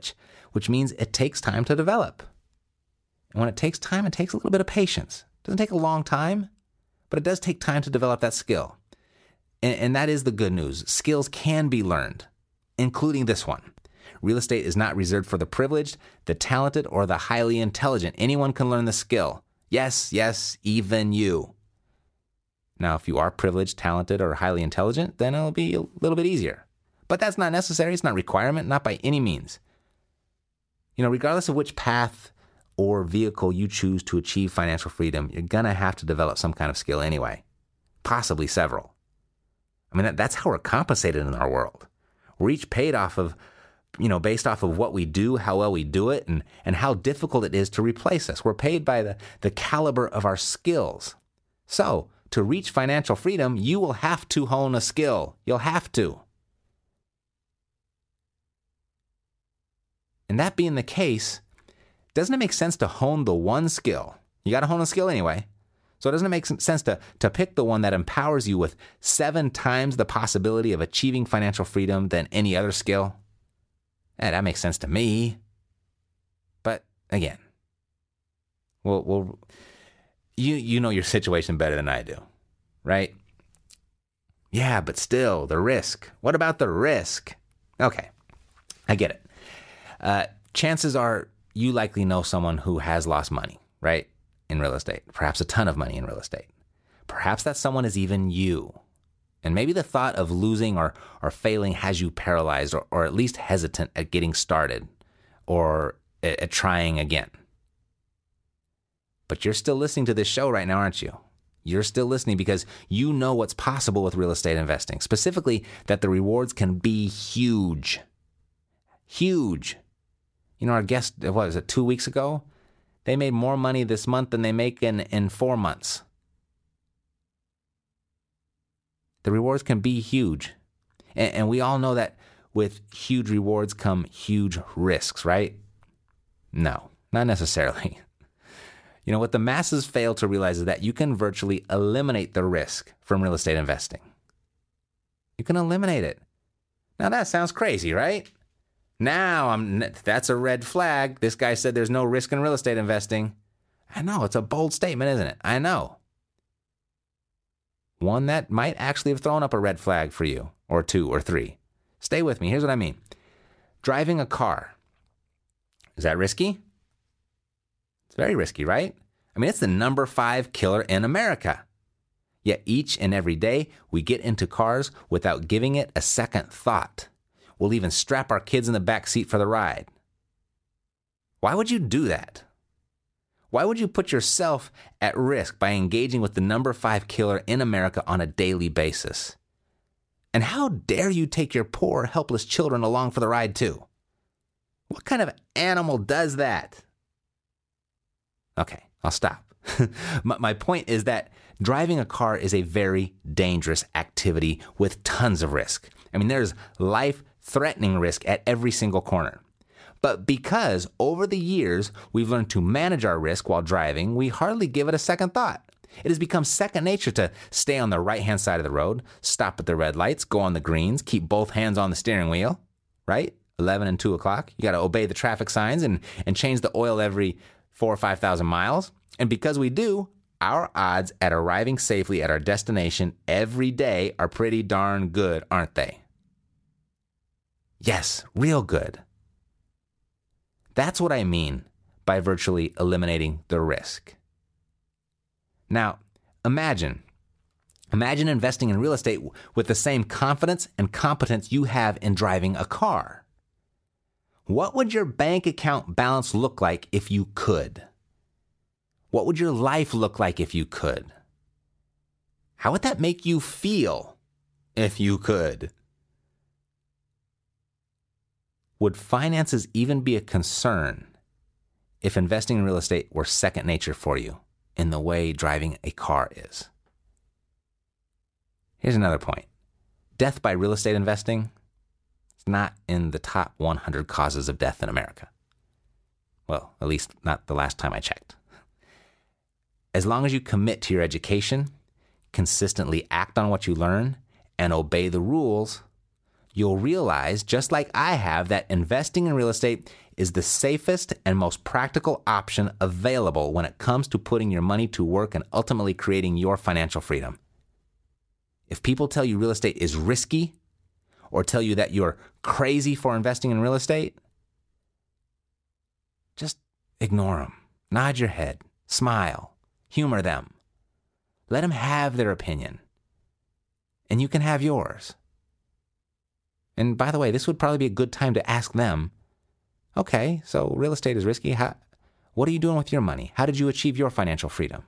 which means it takes time to develop. And when it takes time, it takes a little bit of patience. It doesn't take a long time, but it does take time to develop that skill. And, and that is the good news. Skills can be learned, including this one. Real estate is not reserved for the privileged, the talented, or the highly intelligent. Anyone can learn the skill. Yes, yes, even you. Now, if you are privileged, talented, or highly intelligent, then it'll be a little bit easier. But that's not necessary. It's not a requirement, not by any means. You know, regardless of which path or vehicle you choose to achieve financial freedom, you're going to have to develop some kind of skill anyway, possibly several. I mean, that, that's how we're compensated in our world. We're each paid off of, you know, based off of what we do, how well we do it, and, and how difficult it is to replace us. We're paid by the, the caliber of our skills. So, to reach financial freedom, you will have to hone a skill. You'll have to. And that being the case, doesn't it make sense to hone the one skill? You got to hone a skill anyway. So doesn't it make sense to, to pick the one that empowers you with seven times the possibility of achieving financial freedom than any other skill? Eh, that makes sense to me. But again, well, well, you you know your situation better than I do, right? Yeah, but still, the risk. What about the risk? Okay, I get it. Uh, chances are you likely know someone who has lost money, right, in real estate, perhaps a ton of money in real estate. Perhaps that someone is even you. And maybe the thought of losing or, or failing has you paralyzed or, or at least hesitant at getting started or at, at trying again. But you're still listening to this show right now, aren't you? You're still listening because you know what's possible with real estate investing, specifically that the rewards can be huge. Huge. You know, our guest, what was it, two weeks ago? They made more money this month than they make in, in four months. The rewards can be huge. And, and we all know that with huge rewards come huge risks, right? No, not necessarily. You know, what the masses fail to realize is that you can virtually eliminate the risk from real estate investing. You can eliminate it. Now that sounds crazy, right? Now I'm that's a red flag. This guy said there's no risk in real estate investing. I know, it's a bold statement, isn't it? I know. One that might actually have thrown up a red flag for you, or two, or three. Stay with me. Here's what I mean. Driving a car. Is that risky? It's very risky, right? I mean, it's the number five killer in America. Yet each and every day, we get into cars without giving it a second thought. We'll even strap our kids in the back seat for the ride. Why would you do that? Why would you put yourself at risk by engaging with the number five killer in America on a daily basis? And how dare you take your poor, helpless children along for the ride too? What kind of animal does that? Okay, I'll stop. my, my point is that driving a car is a very dangerous activity with tons of risk. I mean, there's life-threatening risk at every single corner. But because over the years we've learned to manage our risk while driving, we hardly give it a second thought. It has become second nature to stay on the right-hand side of the road, stop at the red lights, go on the greens, keep both hands on the steering wheel, right? eleven and two o'clock. You got to obey the traffic signs and, and change the oil every four or five thousand miles. And because we do, our odds at arriving safely at our destination every day are pretty darn good, aren't they? Yes, real good. That's what I mean by virtually eliminating the risk. Now, imagine, imagine investing in real estate with the same confidence and competence you have in driving a car. What would your bank account balance look like if you could? What would your life look like if you could? How would that make you feel if you could? Would finances even be a concern if investing in real estate were second nature for you in the way driving a car is? Here's another point. Death by real estate investing is not in the top one hundred causes of death in America. Well, at least not the last time I checked. As long as you commit to your education, consistently act on what you learn, and obey the rules, you'll realize, just like I have, that investing in real estate is the safest and most practical option available when it comes to putting your money to work and ultimately creating your financial freedom. If people tell you real estate is risky or tell you that you're crazy for investing in real estate, just ignore them. Nod your head. Smile. Humor them. Let them have their opinion. And you can have yours. And by the way, this would probably be a good time to ask them, okay, so real estate is risky. How, what are you doing with your money? How did you achieve your financial freedom?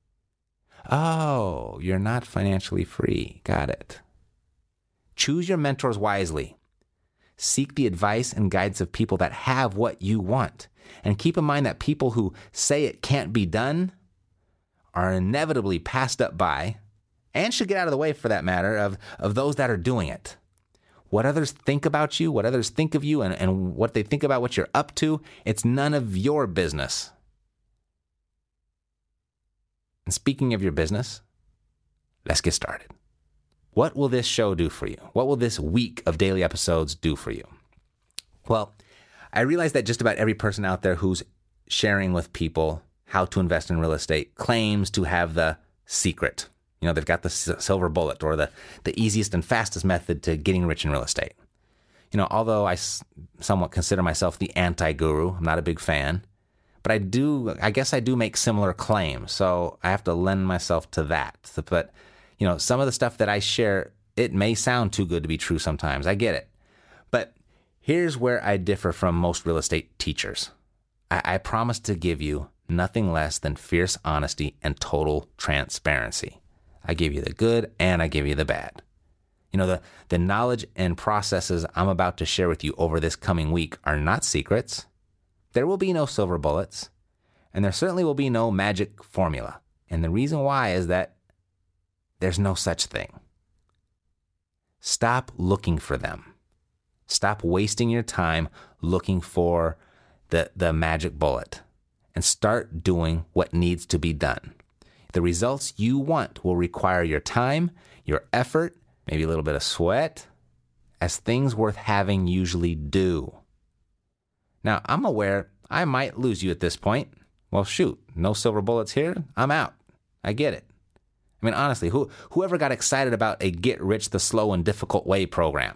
Oh, you're not financially free. Got it. Choose your mentors wisely. Seek the advice and guidance of people that have what you want. And keep in mind that people who say it can't be done are inevitably passed up by, and should get out of the way for that matter, of, of those that are doing it. What others think about you, what others think of you, and, and what they think about what you're up to, it's none of your business. And speaking of your business, let's get started. What will this show do for you? What will this week of daily episodes do for you? Well, I realize that just about every person out there who's sharing with people how to invest in real estate claims to have the secret. You know, they've got the silver bullet or the, the easiest and fastest method to getting rich in real estate. You know, although I s- somewhat consider myself the anti-guru, I'm not a big fan, but I do, I guess I do make similar claims, so I have to lend myself to that. But, you know, some of the stuff that I share, it may sound too good to be true sometimes. I get it. But here's where I differ from most real estate teachers. I, I promise to give you nothing less than fierce honesty and total transparency. I give you the good and I give you the bad. You know, the, the knowledge and processes I'm about to share with you over this coming week are not secrets. There will be no silver bullets, and there certainly will be no magic formula. And the reason why is that there's no such thing. Stop looking for them. Stop wasting your time looking for the, the magic bullet and start doing what needs to be done. The results you want will require your time, your effort, maybe a little bit of sweat, as things worth having usually do. Now, I'm aware I might lose you at this point. Well, shoot, no silver bullets here. I'm out. I get it. I mean, honestly, who whoever got excited about a get rich the slow and difficult way program?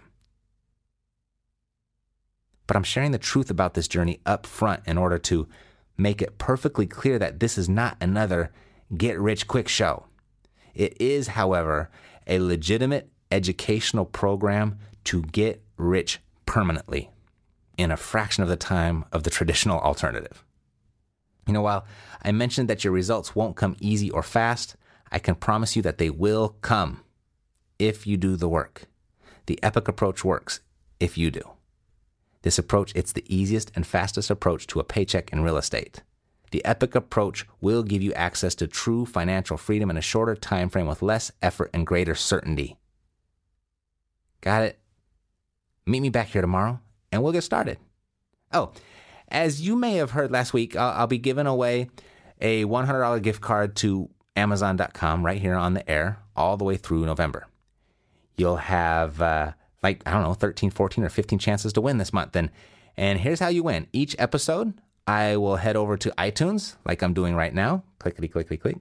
But I'm sharing the truth about this journey up front in order to make it perfectly clear that this is not another get rich quick show. It is, however, a legitimate educational program to get rich permanently in a fraction of the time of the traditional alternative. You know, while I mentioned that your results won't come easy or fast, I can promise you that they will come if you do the work. The Epic approach works if you do. This approach, it's the easiest and fastest approach to a paycheck in real estate. The Epic approach will give you access to true financial freedom in a shorter time frame with less effort and greater certainty. Got it? Meet me back here tomorrow, and we'll get started. Oh, as you may have heard last week, I'll, I'll be giving away a one hundred dollars gift card to Amazon dot com right here on the air all the way through November. You'll have, uh, like, I don't know, thirteen, fourteen, or fifteen chances to win this month. And, and here's how you win. Each episode, I will head over to iTunes, like I'm doing right now. Clickety, clickety, click.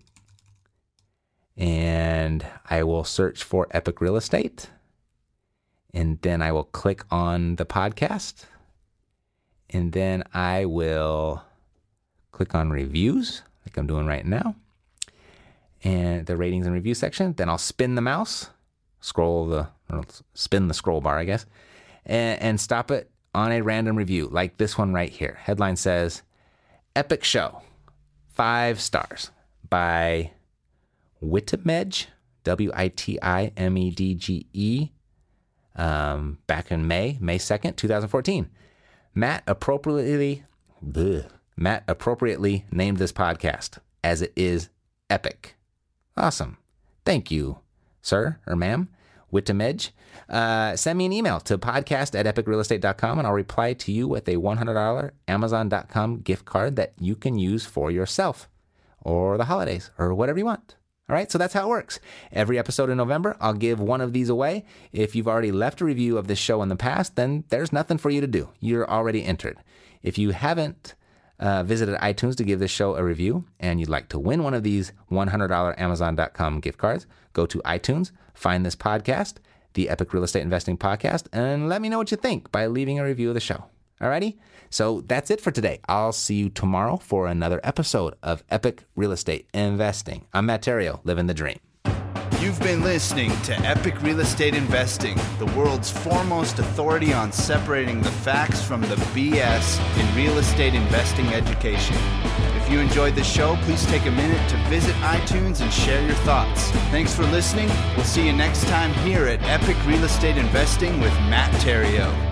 And I will search for Epic Real Estate. And then I will click on the podcast. And then I will click on reviews, like I'm doing right now. And the ratings and review section. Then I'll spin the mouse, scroll the, or spin the scroll bar, I guess, and, and stop it on a random review, like this one right here. Headline says, Epic Show, five stars, by Witimedge, W I T I M E D G E, um, back in May, May second, twenty fourteen. Matt appropriately, bleh, Matt appropriately named this podcast, as it is epic. Awesome. Thank you, sir or ma'am, Witimedge. Uh, send me an email to podcast at epic real estate dot com, and I'll reply to you with a one hundred dollars Amazon dot com gift card that you can use for yourself or the holidays or whatever you want. All right, so that's how it works. Every episode in November, I'll give one of these away. If you've already left a review of this show in the past, then there's nothing for you to do. You're already entered. If you haven't uh, visited iTunes to give this show a review and you'd like to win one of these one hundred dollars Amazon dot com gift cards, go to iTunes, find this podcast, the Epic Real Estate Investing Podcast, and let me know what you think by leaving a review of the show. Alrighty? So that's it for today. I'll see you tomorrow for another episode of Epic Real Estate Investing. I'm Matt Theriault, living the dream. You've been listening to Epic Real Estate Investing, the world's foremost authority on separating the facts from the B S in real estate investing education. If you enjoyed the show, please take a minute to visit iTunes and share your thoughts. Thanks for listening. We'll see you next time here at Epic Real Estate Investing with Matt Theriault.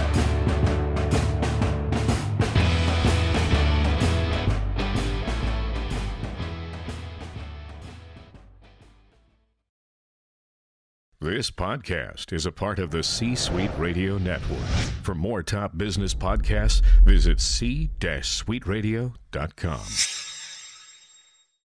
This podcast is a part of the C-Suite Radio Network. For more top business podcasts, visit c suite radio dot com.